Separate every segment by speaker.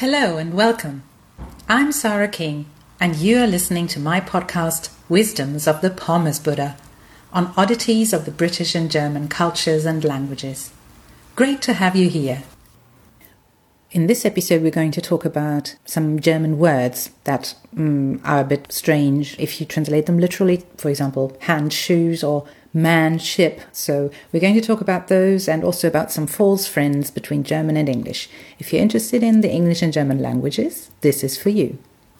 Speaker 1: Hello and welcome. I'm Sarah King and you are listening to my podcast Wisdoms of the Pommes Buddha on oddities of the British and German cultures and languages. Great to have you here. In this episode we're going to talk about some German words that are a bit strange if you translate them literally. For example, hand shoes or man ship. So we're going to talk about those and also about some false friends between German and English. If you're interested in the English and German languages, this is for you.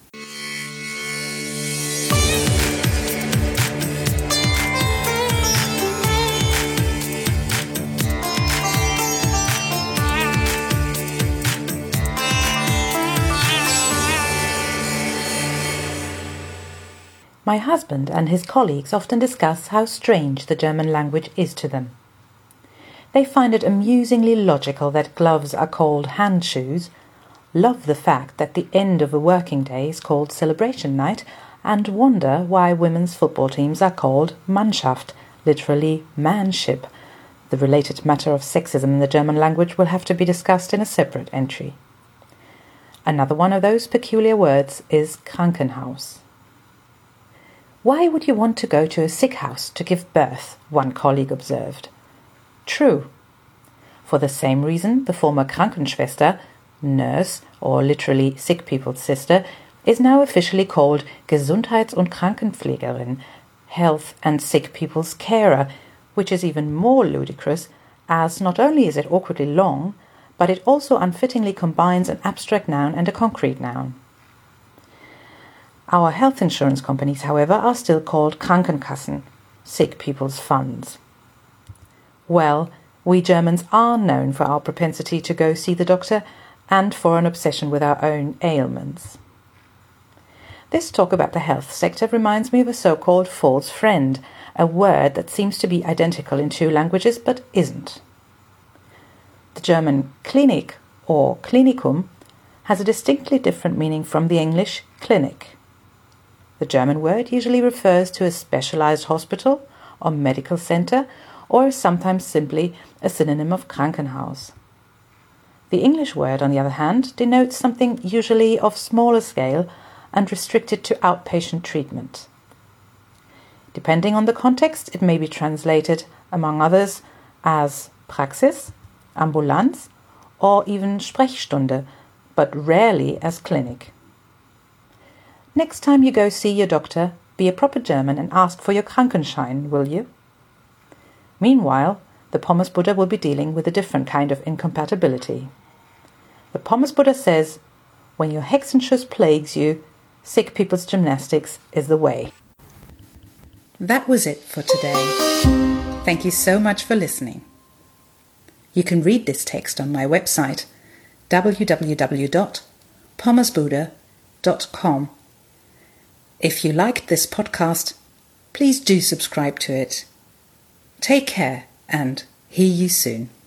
Speaker 1: My husband and his colleagues often discuss how strange the German language is to them. They find it amusingly logical that gloves are called hand shoes, love the fact that the end of a working day is called celebration night, and wonder why women's football teams are called Mannschaft, literally manship. The related matter of sexism in the German language will have to be discussed in a separate entry. Another one of those peculiar words is Krankenhaus. Why would you want to go to a sick house to give birth? One colleague observed. True. For the same reason, the former Krankenschwester, nurse, or literally sick people's sister, is now officially called Gesundheits- und Krankenpflegerin, health and sick people's carer, which is even more ludicrous, as not only is it awkwardly long, but it also unfittingly combines an abstract noun and a concrete noun. Our health insurance companies, however, are still called Krankenkassen, sick people's funds. Well, we Germans are known for our propensity to go see the doctor and for an obsession with our own ailments. This talk about the health sector reminds me of a so-called false friend, a word that seems to be identical in two languages but isn't. The German Klinik or Klinikum has a distinctly different meaning from the English clinic. The German word usually refers to a specialized hospital or medical center, or is sometimes simply a synonym of Krankenhaus. The English word, on the other hand, denotes something usually of smaller scale and restricted to outpatient treatment. Depending on the context, it may be translated, among others, as Praxis, Ambulanz, or even Sprechstunde, but rarely as clinic. Next time you go see your doctor, be a proper German and ask for your Krankenschein, will you? Meanwhile, the Pommes Buddha will be dealing with a different kind of incompatibility. The Pommes Buddha says, when your Hexenschuss plagues you, sick people's gymnastics is the way. That was it for today. Thank you so much for listening. You can read this text on my website, www.pommesbuddha.com. If you liked this podcast, please do subscribe to it. Take care and hear you soon.